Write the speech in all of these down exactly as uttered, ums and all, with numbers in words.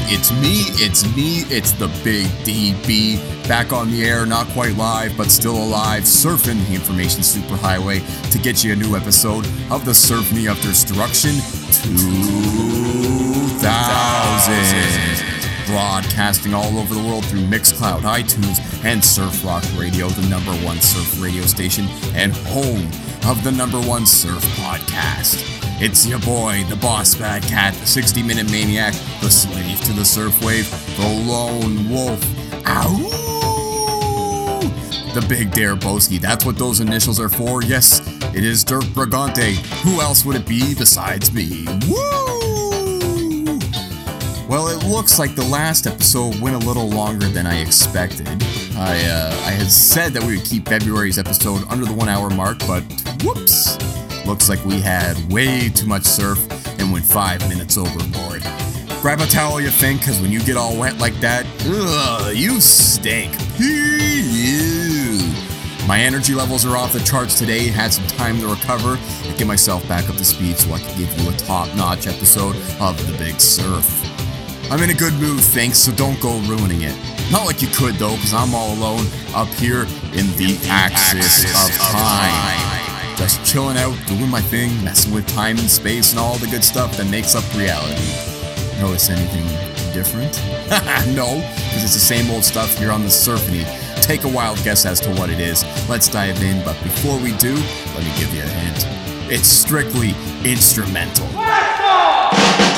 it's me, it's me, it's the Big D B, back on the air, not quite live, but still alive, surfing the information superhighway to get you a new episode of the Symphony of Destruction two thousand. Broadcasting all over the world through Mixcloud, iTunes, and Surf Rock Radio, the number one surf radio station and home of the number one surf podcast. It's your boy, the Boss Bad Cat, the sixty-minute maniac, the slave to the surf wave, the lone wolf. Ow! The Big Dare Boski. That's what those initials are for. Yes, it is Dirk Brigante. Who else would it be besides me? Woo! Well, it looks like the last episode went a little longer than I expected. I uh, I had said that we would keep February's episode under the one hour mark, but whoops! Looks like we had way too much surf and went five minutes overboard. Grab a towel, you think, because when you get all wet like that, ugh, you stink. Ew. My energy levels are off the charts today. Had some time to recover and get myself back up to speed so I can give you a top-notch episode of The Big Surf. I'm in a good mood, thanks, so don't go ruining it. Not like you could, though, because I'm all alone up here in the axis of time. Just chilling out, doing my thing, messing with time and space and all the good stuff that makes up reality. Notice anything different? No, because it's the same old stuff here on the Symphony. Take a wild guess as to what it is. Let's dive in, but before we do, let me give you a hint. It's strictly instrumental. Let's go!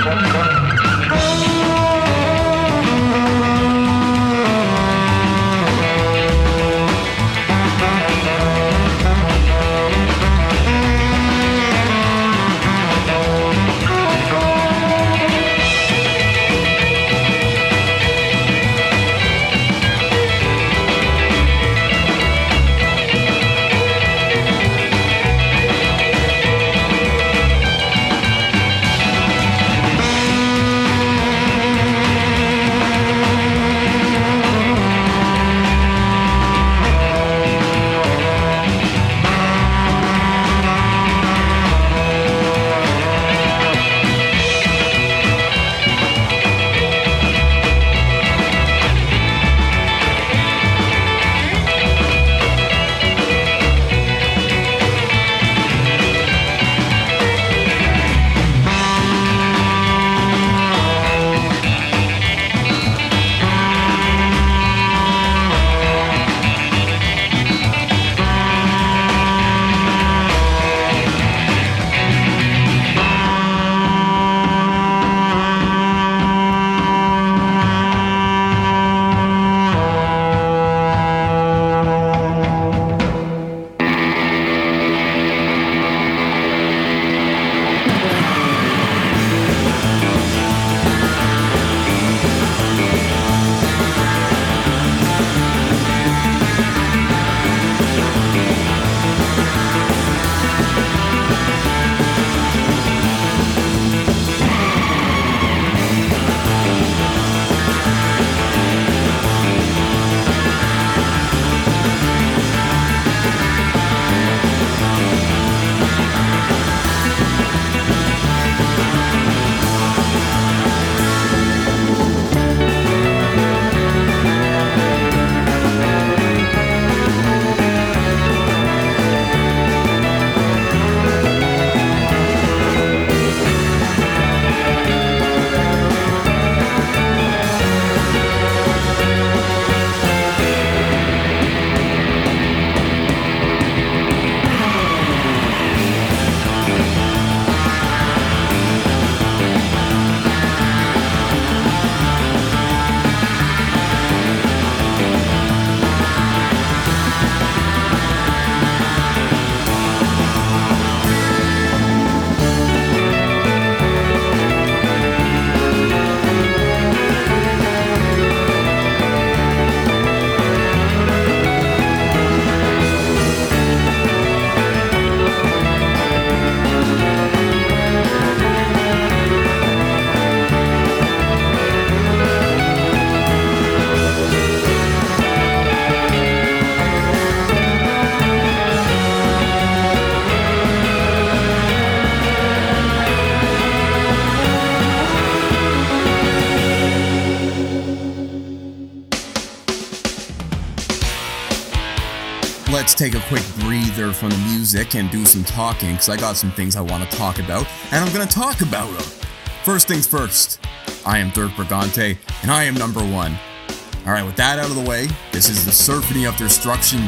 let's take a quick breather from the music and do some talking, because I got some things I want to talk about, and I'm going to talk about them. First things first, I am Dirk Brigante, and I am number one. Alright, with that out of the way, this is the Symphony of Destruction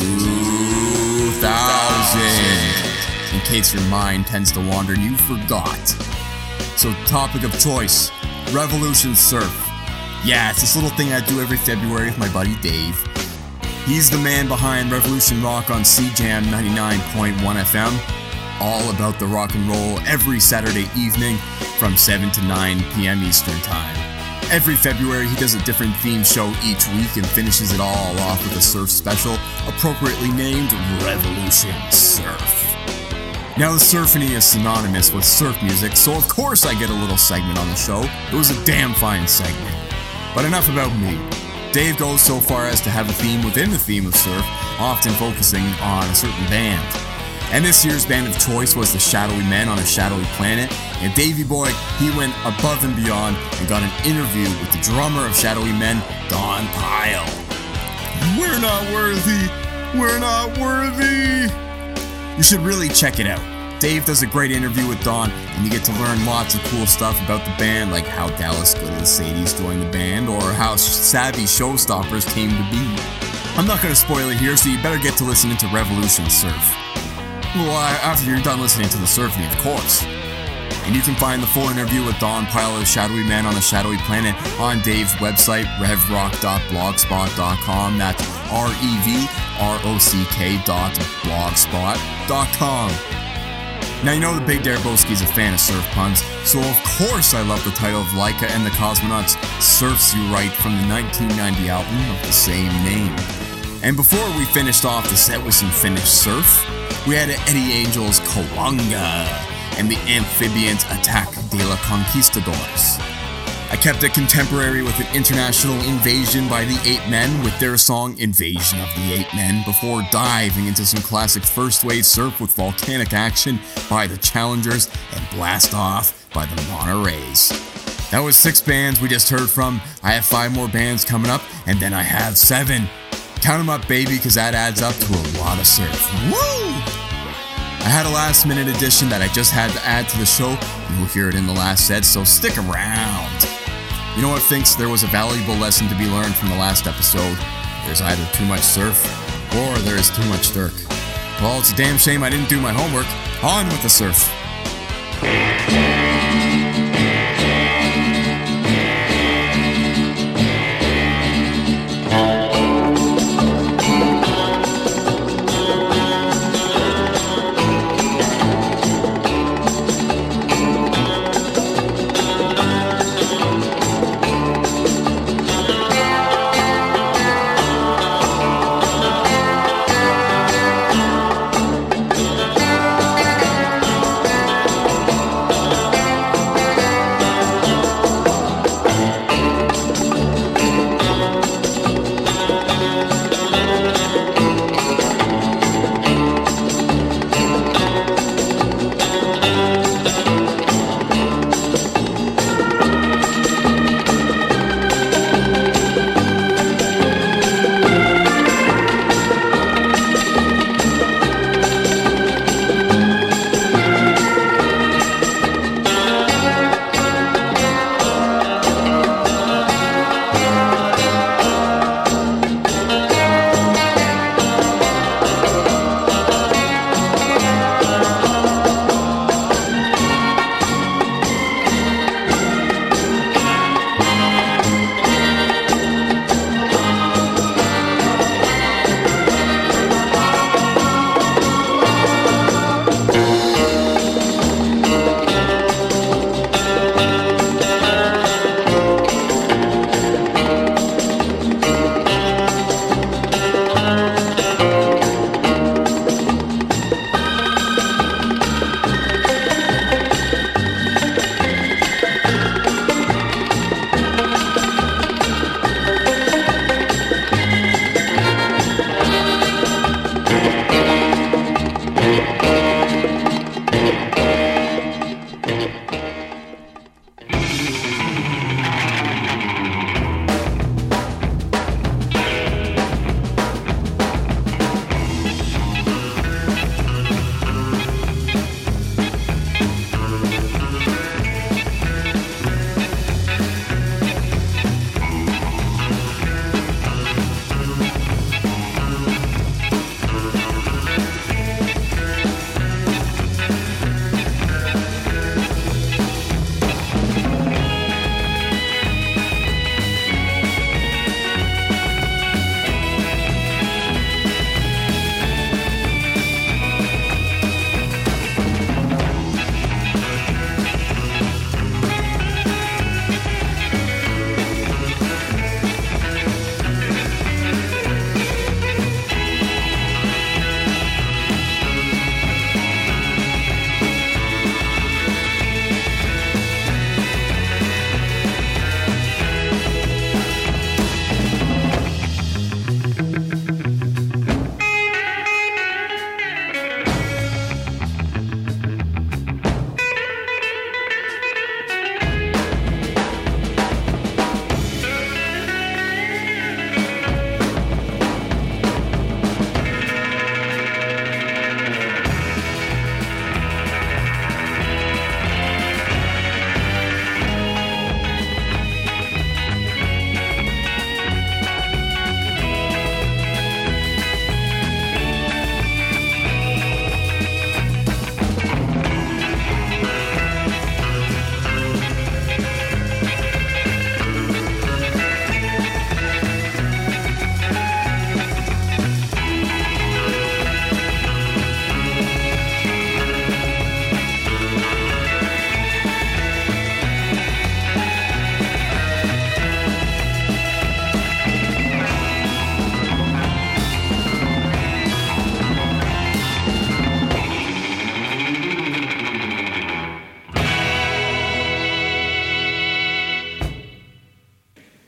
two thousand. In case your mind tends to wander and you forgot. So, topic of choice, Revolution Surf. Yeah, it's this little thing I do every February with my buddy Dave. He's the man behind Revolution Rock on C Jam ninety-nine point one F M. All about the rock and roll every Saturday evening from seven to nine p.m. Eastern Time. Every February, he does a different theme show each week and finishes it all off with a surf special, appropriately named Revolution Surf. Now, the Symphony is synonymous with surf music, so of course I get a little segment on the show. It was a damn fine segment. But enough about me. Dave goes so far as to have a theme within the theme of surf, often focusing on a certain band. And this year's band of choice was the Shadowy Men on a Shadowy Planet, and Davey Boy, he went above and beyond and got an interview with the drummer of Shadowy Men, Don Pyle. We're not worthy! We're not worthy! You should really check it out. Dave does a great interview with Don, and you get to learn lots of cool stuff about the band, like how Dallas Goodell Sadie's joined the band, or how Savvy Showstoppers came to be. I'm not going to spoil it here, so you better get to listening to Revolution Surf. Well, after you're done listening to the Symphony, of course. And you can find the full interview with Don Pyle, the Shadowy Man on the Shadowy Planet, on Dave's website, rev rock dot blogspot dot com. That's R E V R O C K dot blogspot dot com. Now, you know the Big Dareboski is a fan of surf puns, so of course I love the title of Laika and the Cosmonauts, Surfs You Right, from the nineteen ninety album of the same name. And before we finished off the set with some Finnish surf, we had Eddie Angel's Kawanga and the Amphibians' Attack de la Conquistadors. I kept it contemporary with an international invasion by the Eight Men with their song Invasion of the Eight Men before diving into some classic first wave surf with volcanic action by the Challengers and Blast Off by the Montereys. That was six bands we just heard from. I have five more bands coming up, and then I have seven. Count them up, baby, because that adds up to a lot of surf. Woo! I had a last minute addition that I just had to add to the show. You'll hear it in the last set, so stick around. You know what thinks there was a valuable lesson to be learned from the last episode? There's either too much surf, or there is too much Dirk. Well, it's a damn shame I didn't do my homework. On with the surf.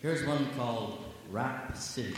Here's one called Rap City.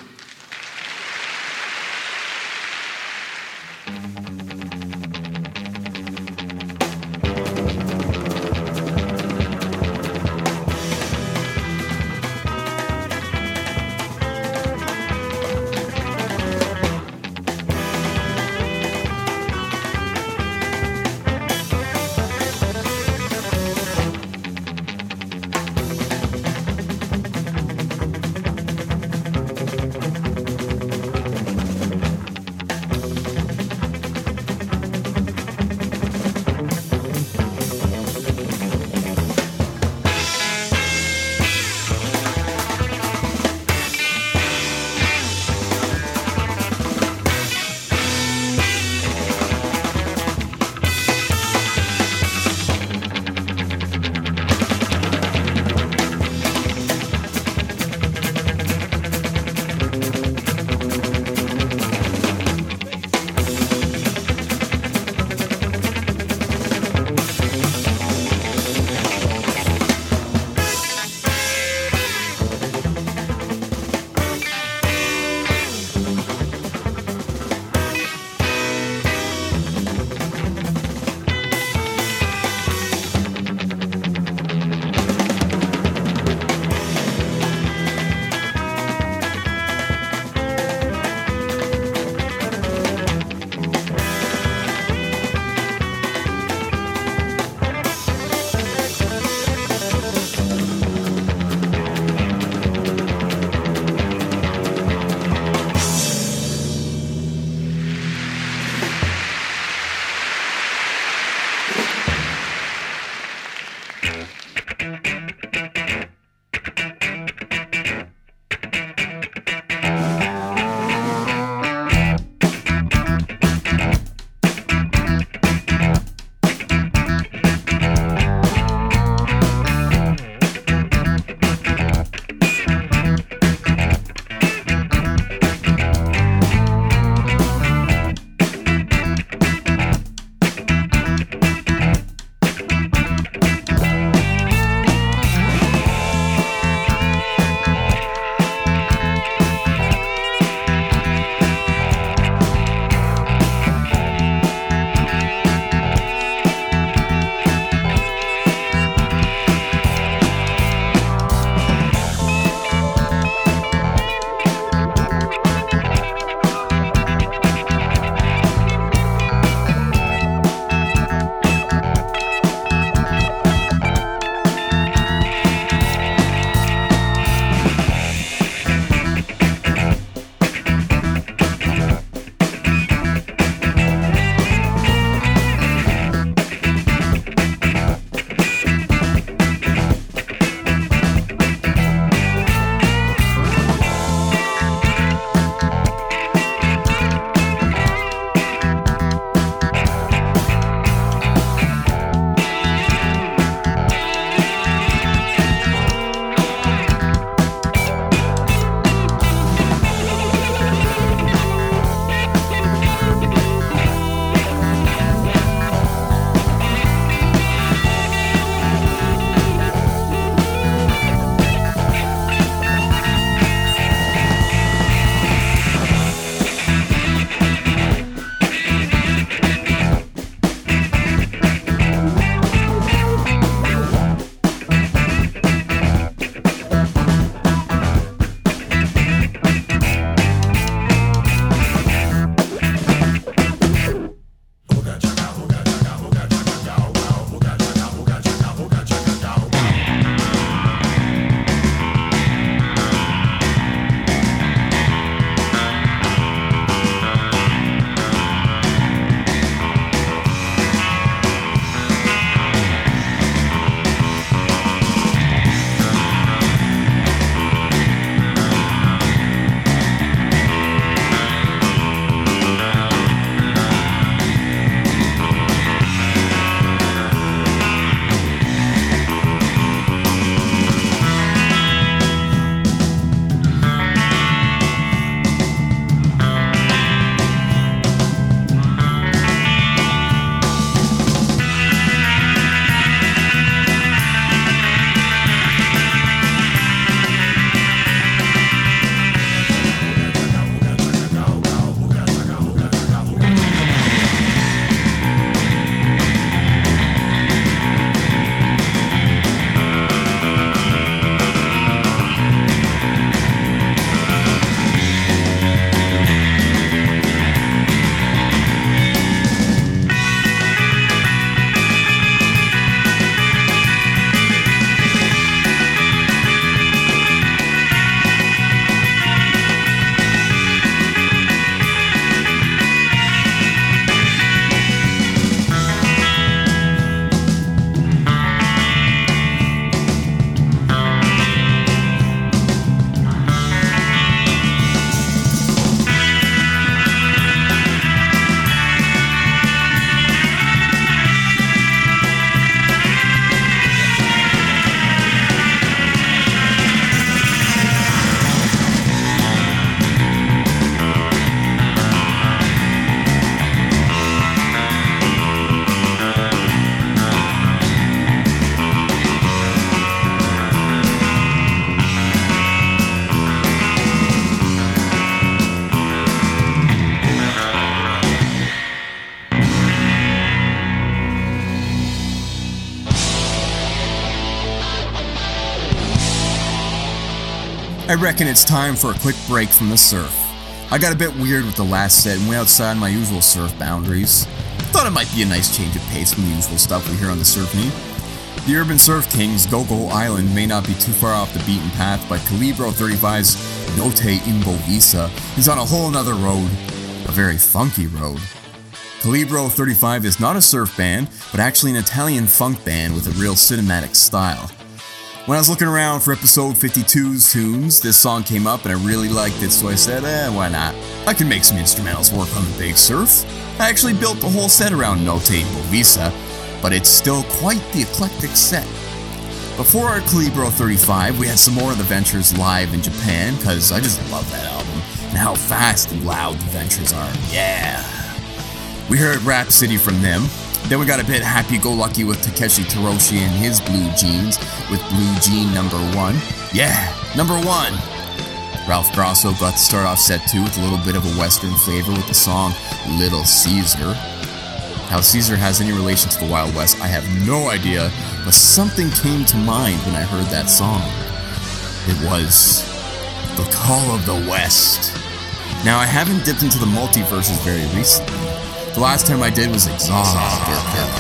I reckon it's time for a quick break from the surf. I got a bit weird with the last set and went outside my usual surf boundaries. Thought it might be a nice change of pace from the usual stuff we hear on the Surfney. The Urban Surf Kings' Go-Go Island may not be too far off the beaten path, but Calibro thirty-five's Notte Imbovisa is on a whole nother road. A very funky road. Calibro thirty-five is not a surf band, but actually an Italian funk band with a real cinematic style. When I was looking around for episode fifty-two's tunes, this song came up and I really liked it, so I said, eh, why not? I can make some instrumentals work on the big surf. I actually built the whole set around Notte Imbovisa, but it's still quite the eclectic set. Before our Calibro thirty-five, we had some more of the Ventures live in Japan, because I just love that album, and how fast and loud the Ventures are. Yeah! We heard Rap City from them. Then we got a bit happy-go-lucky with Takeshi Toroshi and his Blue Jeans with Blue Jean number one. Yeah, number one! Ralph Grosso got to start off set two with a little bit of a Western flavor with the song Little Caesar. How Caesar has any relation to the Wild West, I have no idea, but something came to mind when I heard that song. It was The Call of the West. Now, I haven't dipped into the multiverses very recently. The last time I did was Exhausted,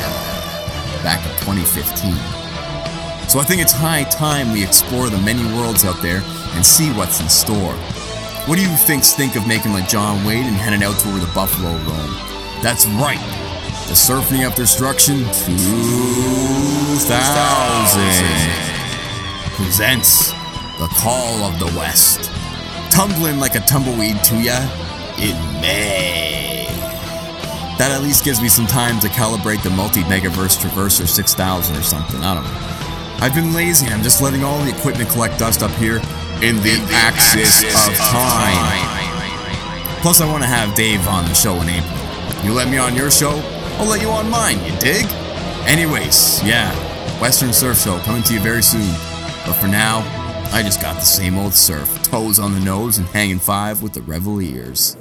back in twenty fifteen. So I think it's high time we explore the many worlds out there and see what's in store. What do you thinks think of making like John Wade and heading out to where the buffalo roam? That's right, the Surfney of Destruction two thousand presents The Call of the West. Tumbling like a tumbleweed to ya, it may. That at least gives me some time to calibrate the multi-megaverse Traverser six thousand or something, I don't know. I've been lazy and I'm just letting all the equipment collect dust up here in the, in the axis, axis of, of time. time. Plus I want to have Dave on the show in April. You let me on your show, I'll let you on mine, you dig? Anyways, yeah, Western Surf Show coming to you very soon. But for now, I just got the same old surf, toes on the nose and hanging five with the Reveliers.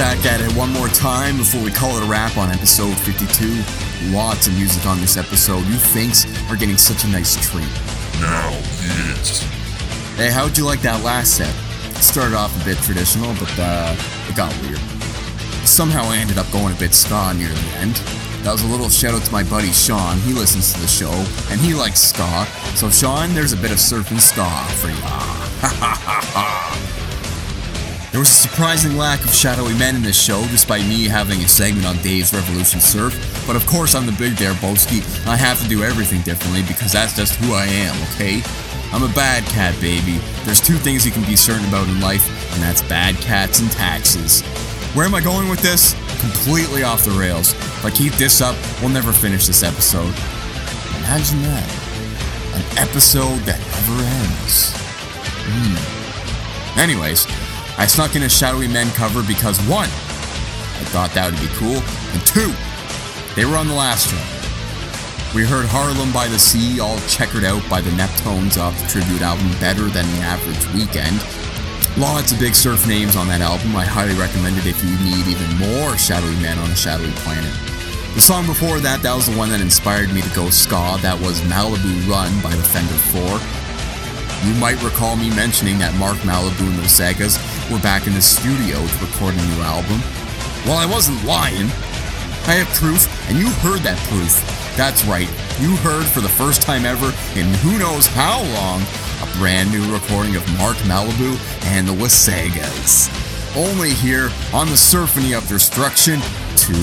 back at it one more time before we call it a wrap on episode fifty-two. Lots of music on this episode. You Finks are getting such a nice treat. Now hit. Hey, how'd you like that last set? It started off a bit traditional, but uh, it got weird. Somehow I ended up going a bit ska near the end. That was a little shout out to my buddy Sean. He listens to the show, and he likes ska. So Sean, there's a bit of surfing ska for ya. Ha ha ha ha. There was a surprising lack of shadowy men in this show, despite me having a segment on Dave's Revolution Surf. But of course I'm the big there, Boski. I have to do everything differently because that's just who I am, okay? I'm a bad cat, baby. There's two things you can be certain about in life, and that's bad cats and taxes. Where am I going with this? Completely off the rails. If I keep this up, we'll never finish this episode. Imagine that. An episode that never ends. Hmm. Anyways, I snuck in a Shadowy Men cover because one, I thought that would be cool, and two, they were on the last track. We heard Harlem by the Sea, all checkered out by the Neptunes off the tribute album Better Than the Average Weekend. Lots of big surf names on that album. I highly recommend it if you need even more Shadowy Men on a Shadowy Planet. The song before that, that was the one that inspired me to go ska. That was Malibu Run by the Fender four. You might recall me mentioning that Mark Malibu and the Segas were back in the studio to record a new album. Well, I wasn't lying. I have proof, and you heard that proof. That's right, you heard for the first time ever in who knows how long a brand new recording of Mark Malibu and the Wasagas. Only here on the Symphony of Destruction two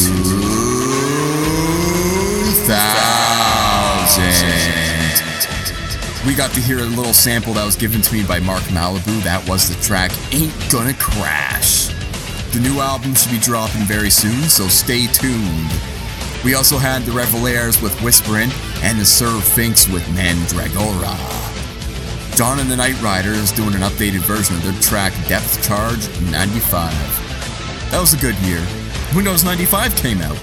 thousand. We got to hear a little sample that was given to me by Mark Malibu. That was the track Ain't Gonna Crash. The new album should be dropping very soon, so stay tuned. We also had the Revelaires with Whisperin' and the Sir Finks with Mandragora. Dawn and the Night Rider is doing an updated version of their track Depth Charge ninety-five. That was a good year. Windows ninety-five came out.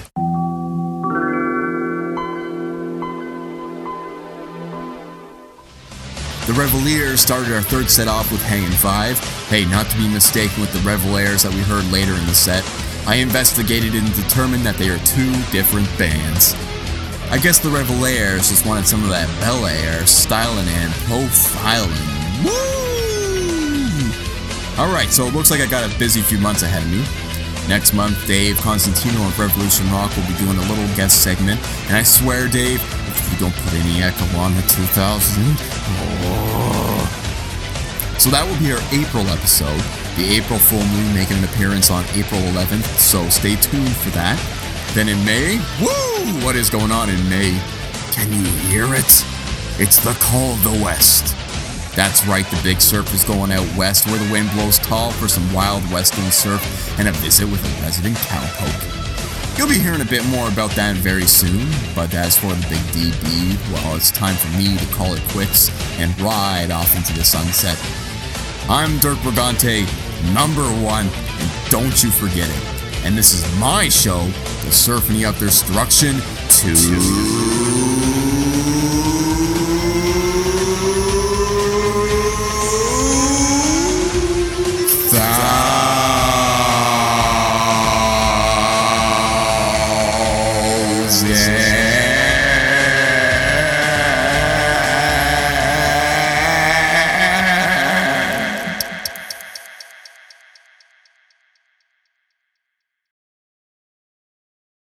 The Revelaires started our third set off with Hangin' Five. Hey, not to be mistaken with the Revelaires that we heard later in the set. I investigated and determined that they are two different bands. I guess the Revelaires just wanted some of that Bel Air styling and profiling. Woo! Alright, so it looks like I got a busy few months ahead of me. Next month, Dave Constantino of Revolution Rock will be doing a little guest segment, and I swear, Dave, if you don't put any echo on the two thousand, oh. So that will be our April episode. The April full moon making an appearance on April eleventh, so stay tuned for that. Then in May, woo! What is going on in May? Can you hear it? It's the call of the West. That's right, the big surf is going out west where the wind blows tall for some wild western surf and a visit with a resident cowpoke. You'll be hearing a bit more about that very soon, but as for the big D B, well, it's time for me to call it quits and ride off into the sunset. I'm Dirk Brigante, number one, and don't you forget it. And this is my show, The Symphony of Destruction two thousand.